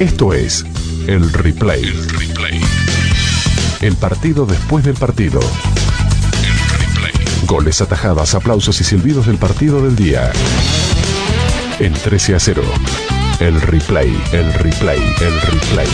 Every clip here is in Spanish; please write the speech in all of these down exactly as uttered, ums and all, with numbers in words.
Esto es El Replay. El Replay. El partido después del partido. El Replay. Goles, atajadas, aplausos y silbidos del partido del día. En trece a cero. El Replay. El Replay. El Replay.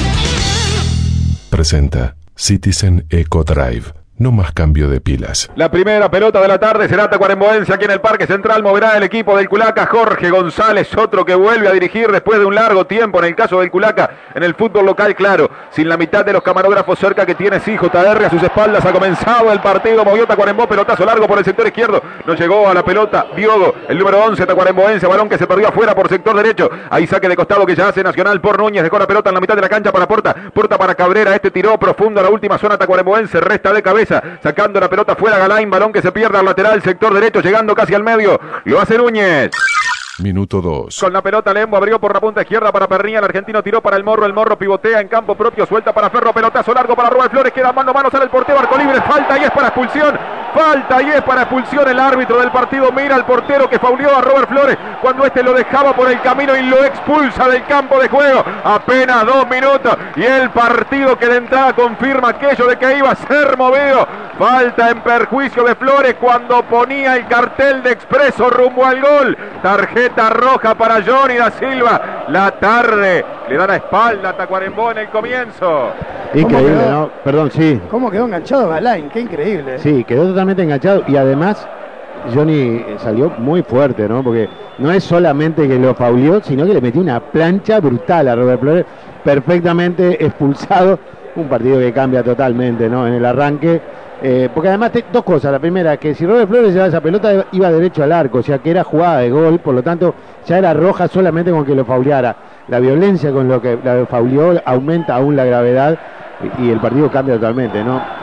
Presenta Citizen Eco Drive. No más cambio de pilas. La primera pelota de la tarde será tacuarembóense aquí en el Parque Central. Moverá el equipo del Culaca. Jorge González, otro que vuelve a dirigir después de un largo tiempo en el caso del Culaca. En el fútbol local, claro, sin la mitad de los camarógrafos cerca que tiene sí, J R a sus espaldas. Ha comenzado el partido. Movió Tacuarembó, pelotazo largo por el sector izquierdo. No llegó a la pelota Diogo, el número once tacuarembóense. Balón que se perdió afuera por sector derecho. Ahí saque de costado que ya hace Nacional por Núñez. Dejó la pelota en la mitad de la cancha para Porta. Porta para Cabrera. Este tiró profundo a la última zona tacuarembóense. Resta de cabeza. Sacando la pelota fuera Galain, balón que se pierde al lateral, sector derecho, llegando casi al medio. Lo hace Núñez. Minuto dos. Con la pelota Lembo abrió por la punta izquierda para Pernia. El argentino tiró para el Morro. El Morro pivotea en campo propio. Suelta para Ferro. Pelotazo largo para Robert Flores. Queda mano a mano. Sale el portero. Arco libre. Falta y es para expulsión. Falta y es para expulsión. El árbitro del partido mira al portero que fauleó a Robert Flores cuando este lo dejaba por el camino y lo expulsa del campo de juego. Apenas dos minutos. Y el partido que de entrada confirma aquello de que iba a ser movido. Falta en perjuicio de Flores cuando ponía el cartel de Expreso rumbo al gol. Tarjeta roja para Johnny da Silva. La tarde le da la espalda a Tacuarembó en el comienzo. Increíble, ¿no? Perdón, sí. ¿Cómo quedó enganchado Galain? Qué increíble. Sí, quedó totalmente enganchado y además Johnny salió muy fuerte, ¿no? Porque no es solamente que lo fauleó, sino que le metió una plancha brutal a Robert Flores, perfectamente expulsado. Un partido que cambia totalmente, ¿no? En el arranque. Eh, porque además, te, dos cosas. La primera, que si Robert Flores llevaba esa pelota, iba derecho al arco, o sea que era jugada de gol, por lo tanto, ya era roja solamente con que lo fauleara. La violencia con lo que la fauleó aumenta aún la gravedad y, y el partido cambia totalmente, ¿no?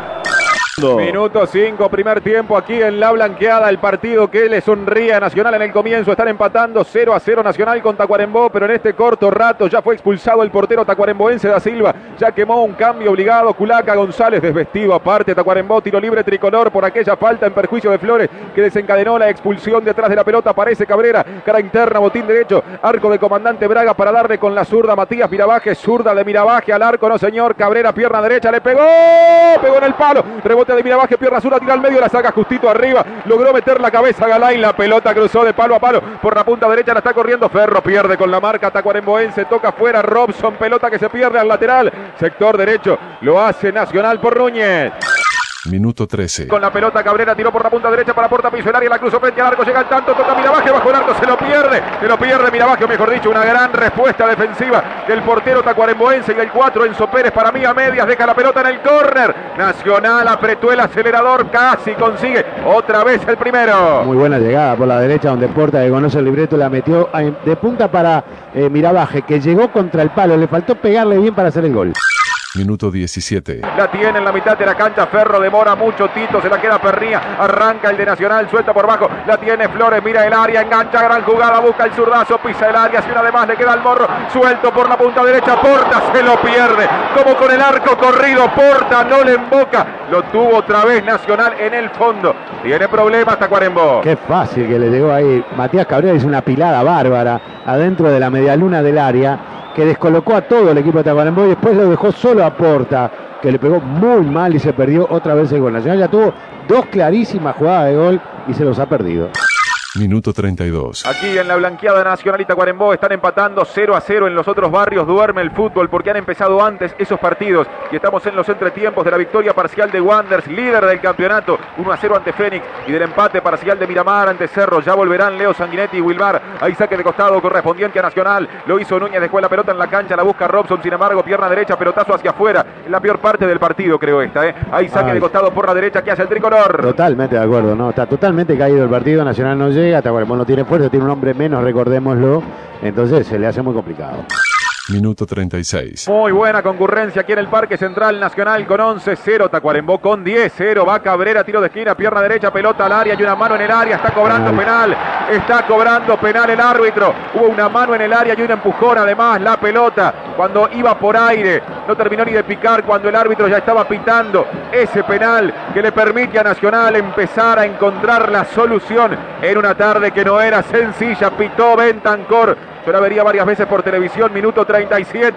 Minuto cinco, primer tiempo aquí en la blanqueada. El partido que le sonríe a Nacional en el comienzo. Están empatando cero a cero Nacional con Tacuarembó, pero en este corto rato ya fue expulsado el portero tacuarembóense da Silva. Ya quemó un cambio obligado. Culaca González desvestido aparte. Tacuarembó, tiro libre tricolor por aquella falta en perjuicio de Flores que desencadenó la expulsión detrás de la pelota. Aparece Cabrera, cara interna, botín derecho, arco de comandante Braga para darle con la zurda Matías Mirabaje. Zurda de Mirabaje al arco, no señor. Cabrera, pierna derecha, le pegó. Pegó en el palo. Rebote de Mirabaje, pierna zurda, tira al medio, la saca justito arriba, logró meter la cabeza Galain, la pelota cruzó de palo a palo, por la punta derecha la está corriendo Ferro, pierde con la marca tacuarembóense, toca fuera Robson, pelota que se pierde al lateral, sector derecho, lo hace Nacional por Núñez. Minuto trece. Con la pelota Cabrera tiró por la punta derecha para Porta, piso el área, la cruzó frente al arco, llega el tanto, toca Mirabaje, bajo el arco, se lo pierde, se lo pierde Mirabaje, o mejor dicho, una gran respuesta defensiva del portero tacuarembóense y el cuatro, Enzo Pérez para mí a medias, deja la pelota en el córner, Nacional apretó el acelerador, casi consigue otra vez el primero. Muy buena llegada por la derecha donde Porta, que conoce el libreto, la metió de punta para eh, Mirabaje, que llegó contra el palo, le faltó pegarle bien para hacer el gol. Minuto diecisiete. La tiene en la mitad de la cancha, Ferro demora mucho, Tito se la queda Pernia, arranca el de Nacional, suelta por bajo, la tiene Flores, mira el área, engancha, gran jugada, busca el zurdazo, pisa el área, si una de más le queda al Morro, suelto por la punta derecha, Porta se lo pierde, como con el arco corrido, Porta no le emboca, lo tuvo otra vez Nacional en el fondo, tiene problemas Tacuarembó. Qué fácil que le llegó ahí, Matías Cabrera hizo una pilada bárbara adentro de la medialuna del área, que descolocó a todo el equipo de Tacuarembó y después lo dejó solo a Porta, que le pegó muy mal y se perdió otra vez el gol. Nacional ya tuvo dos clarísimas jugadas de gol y se los ha perdido. Minuto treinta y dos. Aquí en la blanqueada Nacional y Tacuarembó están empatando cero a cero en los otros barrios. Duerme el fútbol porque han empezado antes esos partidos y estamos en los entretiempos de la victoria parcial de Wanderers, líder del campeonato, uno a cero ante Fénix, y del empate parcial de Miramar ante Cerro. Ya volverán Leo Sanguinetti y Wilmar. Ahí saque de costado correspondiente a Nacional. Lo hizo Núñez, dejó la pelota en la cancha, la busca Robson, sin embargo, pierna derecha, pelotazo hacia afuera. En la peor parte del partido, creo esta, ¿eh? Ahí saque Ay. de costado por la derecha, que hace el tricolor. Totalmente de acuerdo, ¿no? Está totalmente caído el partido, Nacional no llega. Tacuarembó no tiene fuerza, tiene un hombre menos, recordémoslo, entonces se le hace muy complicado. Minuto treinta y seis. Muy buena concurrencia aquí en el Parque Central. Nacional con once cero, Tacuarembó con diez cero. Va Cabrera, tiro de esquina, pierna derecha, pelota al área y una mano en el área. Está cobrando Ay. penal. Está cobrando penal el árbitro. Hubo una mano en el área y un empujón además. La pelota cuando iba por aire. No terminó ni de picar cuando el árbitro ya estaba pitando ese penal que le permite a Nacional empezar a encontrar la solución en una tarde que no era sencilla. Pitó Bentancor. Yo la vería varias veces por televisión. Minuto treinta y siete.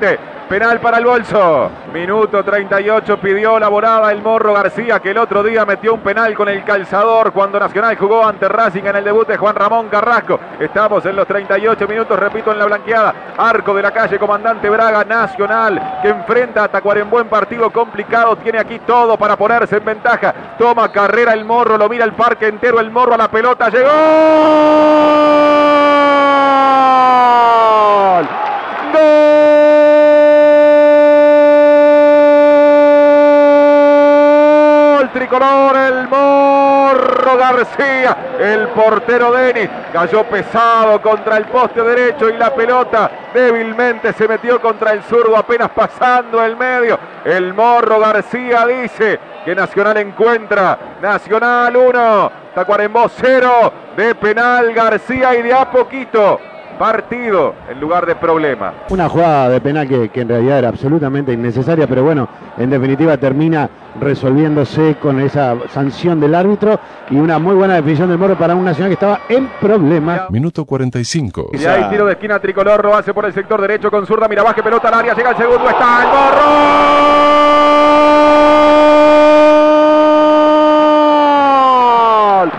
Penal para el bolso. Minuto treinta y ocho, pidió la volada el Morro García, que el otro día metió un penal con el calzador cuando Nacional jugó ante Racing en el debut de Juan Ramón Carrasco. Estamos en los treinta y ocho minutos, repito, en la blanqueada. Arco de la calle Comandante Braga, Nacional, que enfrenta a Tacuarembó en partido complicado. Tiene aquí todo para ponerse en ventaja. Toma carrera el Morro, lo mira el parque entero, el Morro a la pelota, llegó. ¡Gol! Tricolor, el Morro García, el portero Denis cayó pesado contra el poste derecho y la pelota débilmente se metió contra el zurdo apenas pasando el medio. El Morro García dice que Nacional encuentra. Nacional uno, Tacuarembó cero, de penal García y de a poquito partido en lugar de problema. Una jugada de penal que, que en realidad era absolutamente innecesaria, pero bueno, en definitiva termina resolviéndose con esa sanción del árbitro y una muy buena definición del Morro para un Nacional que estaba en problemas. Minuto cuarenta y cinco. Y ahí tiro de esquina Tricolor, lo hace por el sector derecho con zurda, mira, baje pelota al área, llega el segundo, está el Morro.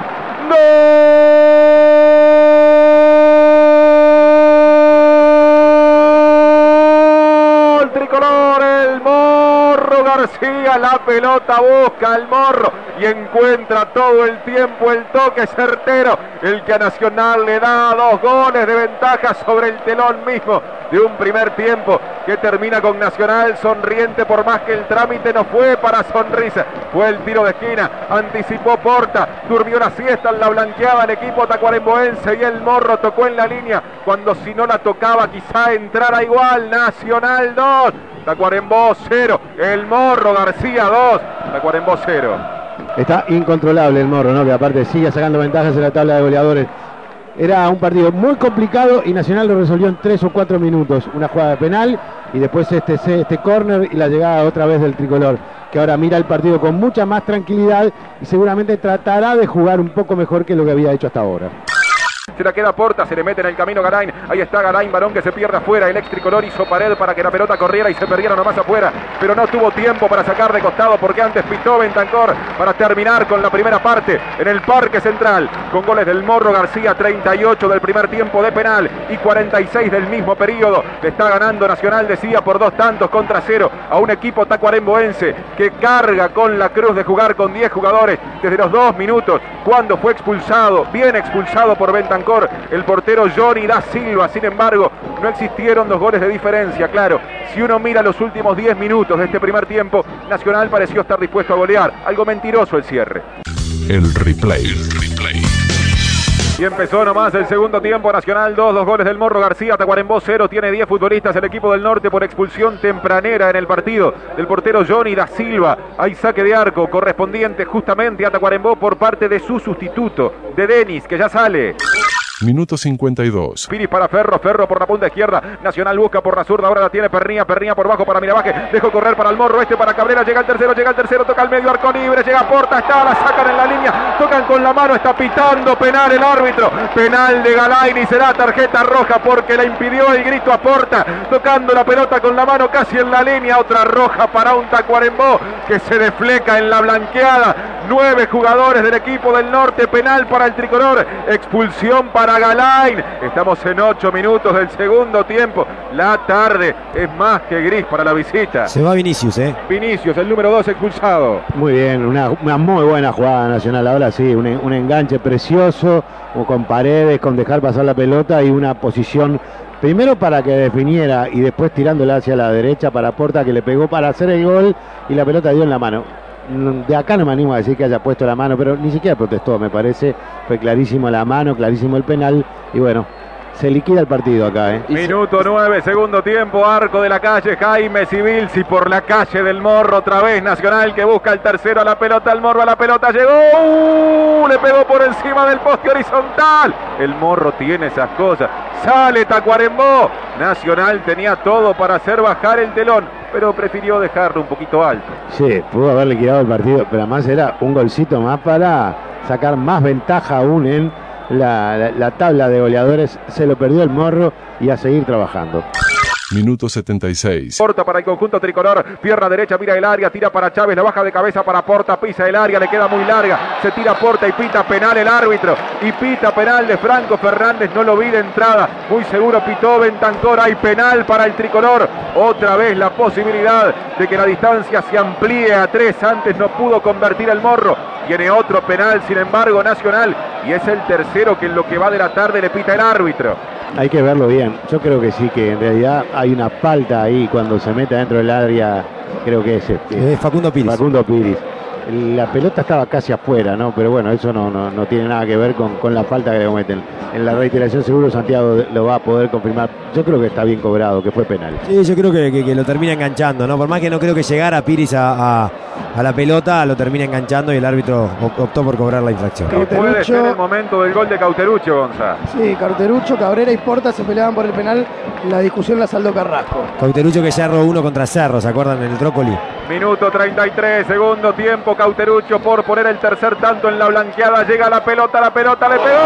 Tricolor, el Morro García, la pelota busca al Morro y encuentra todo el tiempo el toque certero, el que a Nacional le da dos goles de ventaja sobre el telón mismo de un primer tiempo que termina con Nacional sonriente, por más que el trámite no fue para sonrisa. Fue el tiro de esquina, anticipó Porta, durmió una siesta en la blanqueada el equipo tacuaremboense y el Morro tocó en la línea cuando si no la tocaba quizá entrara igual. Nacional dos, Tacuarembó cero, el Morro García dos, Tacuarembó cero. Está incontrolable el Morro, ¿no? Que aparte sigue sacando ventajas en la tabla de goleadores. Era un partido muy complicado y Nacional lo resolvió en tres o cuatro minutos. Una jugada de penal y después este, este córner y la llegada otra vez del Tricolor, que ahora mira el partido con mucha más tranquilidad y seguramente tratará de jugar un poco mejor que lo que había hecho hasta ahora. Se la queda Porta, se le mete en el camino Garain. Ahí está Garain, varón que se pierde afuera. El ex Tricolor hizo pared para que la pelota corriera y se perdiera nomás afuera. Pero no tuvo tiempo para sacar de costado porque antes pitó Bentancor para terminar con la primera parte en el Parque Central. Con goles del Morro García, treinta y ocho del primer tiempo de penal y cuarenta y seis del mismo periodo. Le está ganando Nacional, decía, por dos tantos contra cero a un equipo tacuaremboense que carga con la cruz de jugar con diez jugadores desde los dos minutos cuando fue expulsado, bien expulsado por Bentancor, el portero Johnny da Silva. Sin embargo, no existieron dos goles de diferencia. Claro, si uno mira los últimos diez minutos de este primer tiempo, Nacional pareció estar dispuesto a golear. Algo mentiroso el cierre. El replay. El replay. Y empezó nomás el segundo tiempo. Nacional dos, dos goles del Morro García, Tacuarembó cero, tiene diez futbolistas el equipo del norte por expulsión tempranera en el partido del portero Johnny da Silva. Hay saque de arco correspondiente justamente a Tacuarembó por parte de su sustituto, de Denis, que ya sale. Minuto cincuenta y dos. Piris para Ferro, Ferro por la punta izquierda. Nacional busca por la zurda, ahora la tiene Pernia, Pernia por bajo para Miravaje. Dejó correr para el Morro, este para Cabrera, llega el tercero, llega el tercero, toca el medio, arco libre, llega Porta, está, la sacan en la línea, tocan con la mano, está pitando penal el árbitro. Penal de Galain y será tarjeta roja porque le impidió el grito a Porta, tocando la pelota con la mano casi en la línea. Otra roja para un Tacuarembó que se defleca en la blanqueada. Nueve jugadores del equipo del norte, penal para el Tricolor, expulsión para Galain. Estamos en ocho minutos del segundo tiempo. La tarde es más que gris para la visita. Se va Vinicius, ¿eh? Vinicius, el número dos, expulsado. Muy bien, una, una muy buena jugada Nacional. Ahora sí, un, un enganche precioso, con paredes, con dejar pasar la pelota y una posición primero para que definiera y después tirándola hacia la derecha para Porta, que le pegó para hacer el gol y la pelota dio en la mano. De acá no me animo a decir que haya puesto la mano, pero ni siquiera protestó, me parece. Fue clarísimo la mano, clarísimo el penal y bueno, se liquida el partido acá, ¿eh? Minuto nueve, segundo tiempo, arco de la calle, Jaime Civilsi por la calle del Morro, otra vez Nacional que busca el tercero, a la pelota, el Morro a la pelota, llegó, ¡uh! Le pegó por encima del poste horizontal. El Morro tiene esas cosas, sale Tacuarembó. Nacional tenía todo para hacer bajar el telón, pero prefirió dejarlo un poquito alto. Sí, pudo haberle quedado el partido, pero además era un golcito más para sacar más ventaja aún en la, la, la tabla de goleadores. Se lo perdió el Morro y a seguir trabajando. Minuto setenta y seis. Porta para el conjunto tricolor, pierna derecha, mira el área, tira para Chávez, la baja de cabeza para Porta, pisa el área, le queda muy larga, se tira Porta y pita penal el árbitro, y pita penal de Franco Fernández, no lo vi de entrada, muy seguro pitó Bentancor, hay penal para el tricolor, otra vez la posibilidad de que la distancia se amplíe a tres, antes no pudo convertir el Morro, tiene otro penal sin embargo Nacional, y es el tercero que en lo que va de la tarde le pita el árbitro. Hay que verlo bien. Yo creo que sí, que en realidad hay una falta ahí cuando se mete dentro del área. Creo que es este, eh, Facundo Piris. Facundo Piris. La pelota estaba casi afuera, ¿no? Pero bueno, eso no, no, no tiene nada que ver con, con la falta que le cometen. En la reiteración seguro Santiago lo va a poder confirmar. Yo creo que está bien cobrado, que fue penal. Sí, yo creo que, que, que lo termina enganchando, ¿no? Por más que no creo que llegara Piris a, a, a la pelota, lo termina enganchando y el árbitro optó por cobrar la infracción. Que puede ser el momento del gol de Cauteruccio, Gonzalo. Sí, Cauteruccio, Cabrera y Porta se peleaban por el penal. La discusión la saldó Carrasco. Cauteruccio que ya erró uno contra Cerro, ¿se acuerdan? En el Trócoli. Minuto treinta y tres, segundo tiempo, Cauteruccio por poner el tercer tanto en la blanqueada, llega la pelota, la pelota le pegó.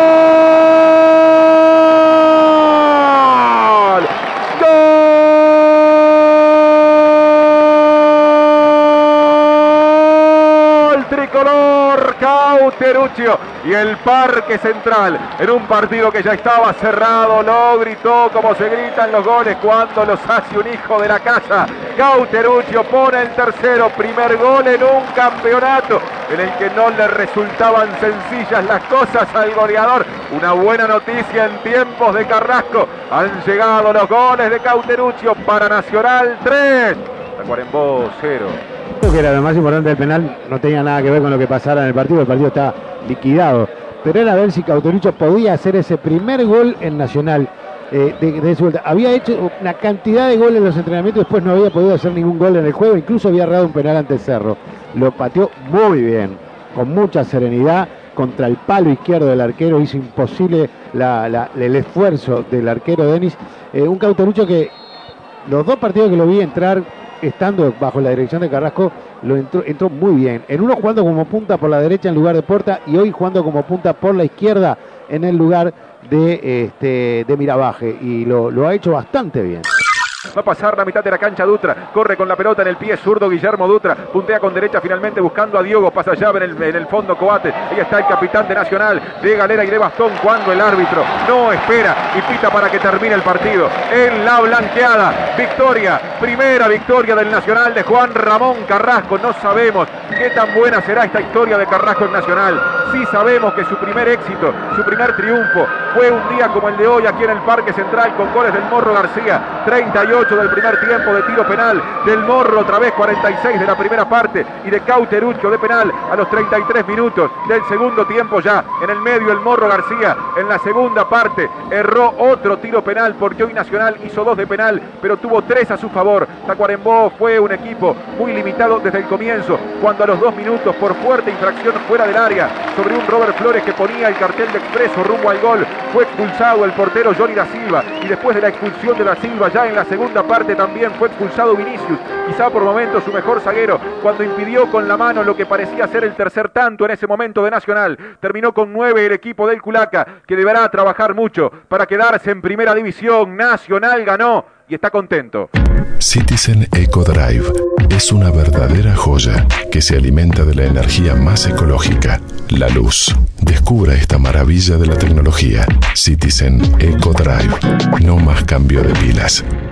¡Gol! Tricolor, Cauteruccio y el Parque Central en un partido que ya estaba cerrado, lo gritó como se gritan los goles cuando los hace un hijo de la casa. Cauteruccio pone el tercero, primer gol en un campeonato en el que no le resultaban sencillas las cosas al goleador. Una buena noticia en tiempos de Carrasco, han llegado los goles de Cauteruccio para Nacional tres, Tacuarembó cero. Creo que era lo más importante del penal, no tenía nada que ver con lo que pasara en el partido, el partido está liquidado, pero era ver si Cauteruccio podía hacer ese primer gol en Nacional. Eh, de, de su vuelta. Había hecho una cantidad de goles en los entrenamientos, después no había podido hacer ningún gol en el juego, incluso había errado un penal ante Cerro. Lo pateó muy bien, con mucha serenidad, contra el palo izquierdo del arquero, hizo imposible la, la, el esfuerzo del arquero Denis. Eh, un Cauteruccio que los dos partidos que lo vi entrar, estando bajo la dirección de Carrasco, lo entró, entró muy bien. En uno jugando como punta por la derecha en lugar de Porta, y hoy jugando como punta por la izquierda en el lugar de, este, de Miravaje, y lo, lo ha hecho bastante bien. Va a pasar la mitad de la cancha Dutra, corre con la pelota en el pie zurdo Guillermo Dutra, puntea con derecha finalmente buscando a Diogo, pasa llave en el, en el fondo Coates, ahí está el capitán de Nacional, de galera y de bastón cuando el árbitro no espera y pita para que termine el partido. En la blanqueada, victoria, primera victoria del Nacional de Juan Ramón Carrasco. No sabemos qué tan buena será esta historia de Carrasco en Nacional. Sí sabemos que su primer éxito, su primer triunfo fue un día como el de hoy aquí en el Parque Central con goles del Morro García, treinta y ocho del primer tiempo de tiro penal, del Morro otra vez cuarenta y seis de la primera parte y de Cauteruccio de penal a los treinta y tres minutos del segundo tiempo. Ya en el medio el Morro García en la segunda parte erró otro tiro penal porque hoy Nacional hizo dos de penal pero tuvo tres a su favor. Tacuarembó fue un equipo muy limitado desde el comienzo, cuando a los dos minutos por fuerte infracción fuera del área sobre un Robert Flores que ponía el cartel de expreso rumbo al gol, fue expulsado el portero Johnny da Silva, y después de la expulsión de da Silva ya en la segunda parte también fue expulsado Vinicius, quizá por momentos su mejor zaguero, cuando impidió con la mano lo que parecía ser el tercer tanto en ese momento de Nacional. Terminó con nueve el equipo del Culaca, que deberá trabajar mucho para quedarse en primera división. Nacional ganó y está contento. Citizen Eco Drive es una verdadera joya que se alimenta de la energía más ecológica, la luz. Descubra esta maravilla de la tecnología. Citizen Eco Drive. No más cambio de pilas.